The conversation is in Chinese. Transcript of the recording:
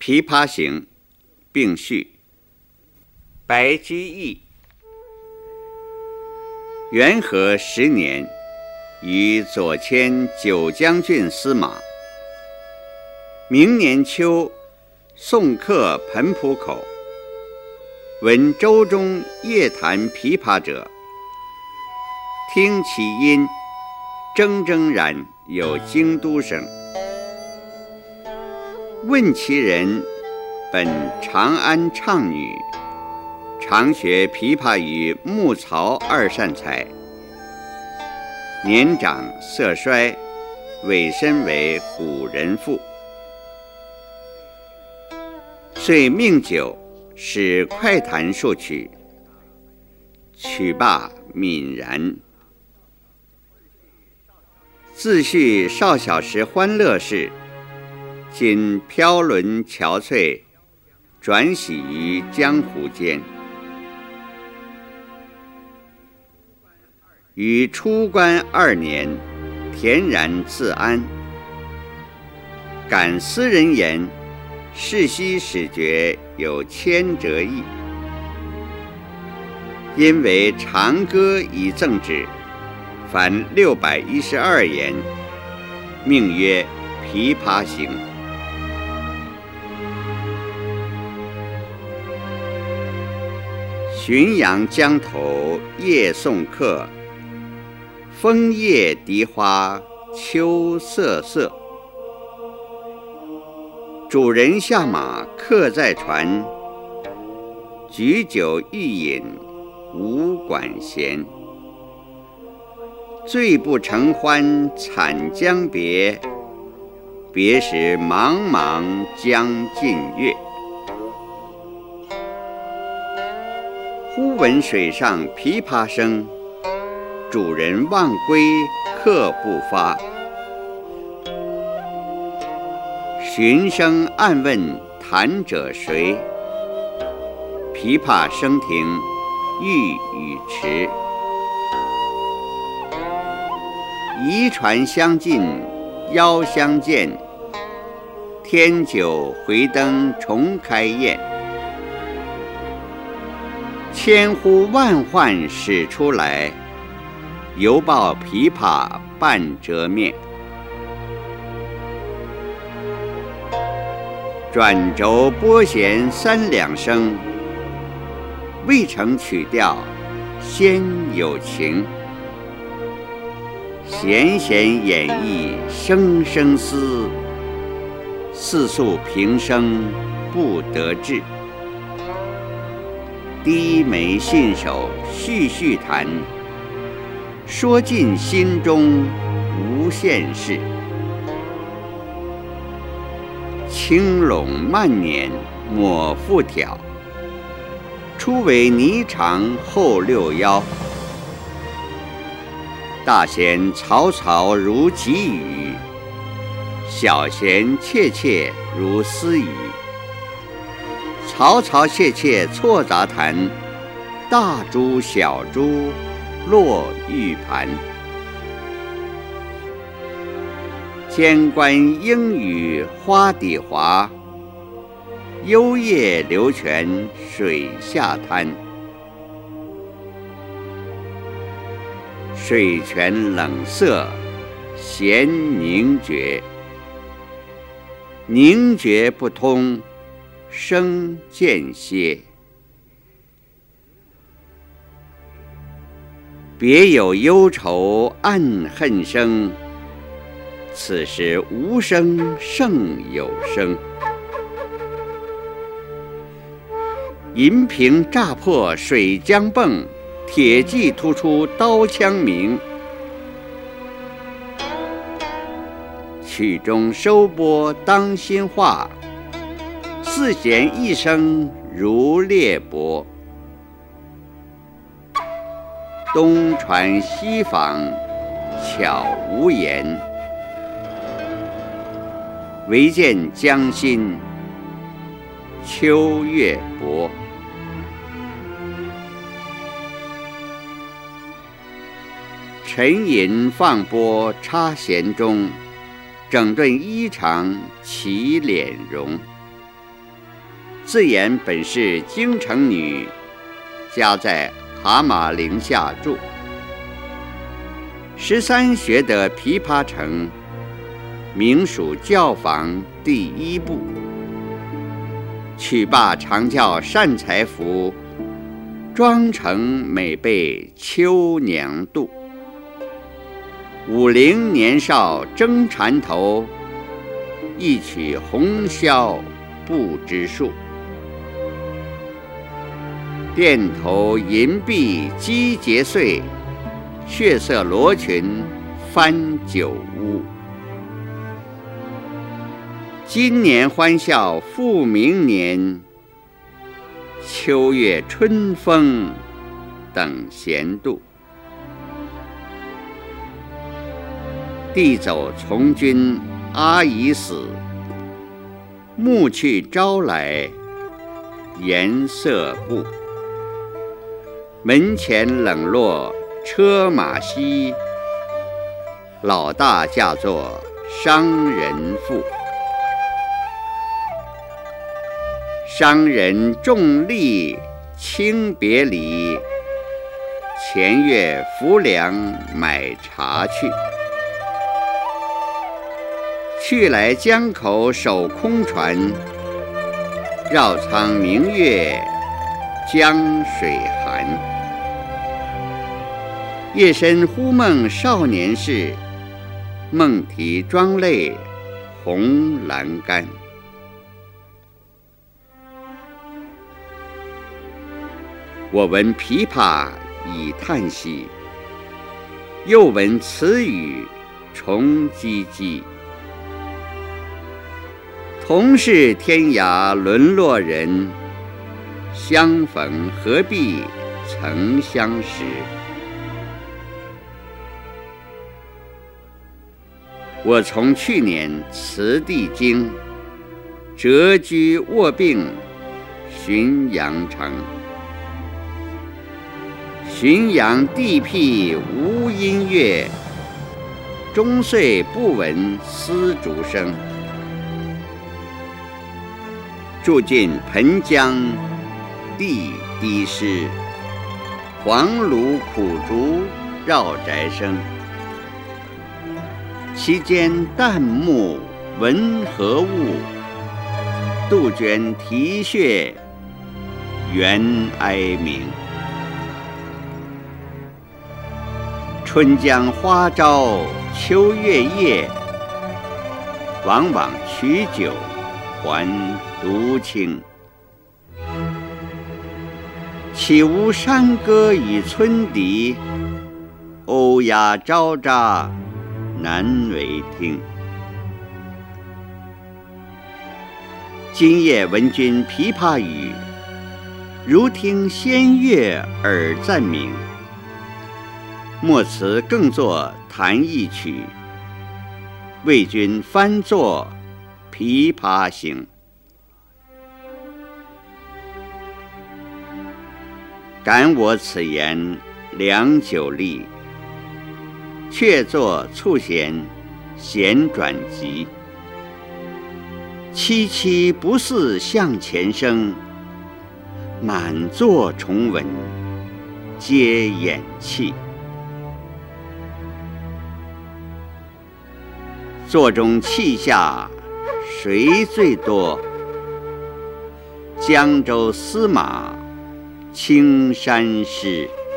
琵琶行》并序。白居易元和10年，于左迁九江郡司马。明年秋，送客湓浦口，闻舟中夜弹琵琶者，听其音，铮铮然有京都声。问其人，本长安唱女，常学琵琶于穆曹2善才。年长色衰，委身为唬人妇。遂命酒，使快弹数曲，曲罢泯然。自叙少小时欢乐事，今飘沦憔悴，转徙于江湖间。于出关2年，恬然自安。感斯人言，世袭使爵有1000折意。因为长歌以赠之，凡612言，命曰《琵琶行》。浔阳江头夜送客，枫叶荻花秋瑟瑟。主人下马客在船，举酒欲饮无管弦。醉不成欢惨将别，别时茫茫江浸月。忽闻水上琵琶声，主人忘归客不发。循声暗问弹者谁？琵琶声停欲语迟。移船相近邀相见，添酒回灯重开宴。千呼万唤始出来，犹抱琵琶半遮面。转轴拨弦3两声，未成曲调先有情。弦弦掩抑声声思，似诉平生不得志。低眉信手续续弹，说尽心中无限事。轻拢慢捻抹复挑，初为霓裳后6腰。大弦嘈嘈如急雨，小弦切切如私语。嘈嘈切切错杂弹，大珠小珠落玉盘。间关莺语花底滑，幽咽流泉水下滩。水泉冷涩弦凝绝，凝绝不通声渐歇。别有忧愁暗恨生，此时无声胜有声。银瓶乍破水浆迸，铁骑突出刀枪鸣。曲中收拨当心画，四弦一声如裂帛。东传西舫悄无言，唯见江心秋月薄。沉吟放拨插弦中，整顿衣裳起敛容。 自言本是京城女，家在蛤蟆陵下住。13学得琵琶成，名属教坊第一部。曲罢常教善才服，妆成每被秋娘妒。50年少争缠头，一曲红绡不知数。钿头银篦击节碎，血色罗裙翻酒污。今年欢笑复明年，秋月春风等闲度。弟走从军阿姨死，暮去朝来颜色故。门前冷落车马稀，老大嫁作商人妇。商人重利轻别离，前月浮梁买茶去。去来江口守空船，绕仓明月江水寒。夜深忽梦少年事，梦啼妆泪红阑干。我闻琵琶已叹息，又闻此语重唧唧。同是天涯沦落人，相逢何必曾相识。我从去年辞帝京，谪居卧病浔阳城。浔阳地僻无音乐，终岁不闻丝竹声。住近湓江地低湿，黄芦苦竹绕宅生。其间旦暮闻何物？杜鹃啼血猿哀鸣。春江花朝秋月夜，往往取酒还独倾。岂无山歌与村笛，欧鸦昭喳难为听。今夜闻君琵琶语，如听仙乐耳暂明。莫辞更作弹一曲，为君翻作《琵琶行》。感我此言良久立，却作促弦弦转急。凄凄不似向前声，满座重闻皆掩泣。座中泣下谁最多？江州司马青衫湿。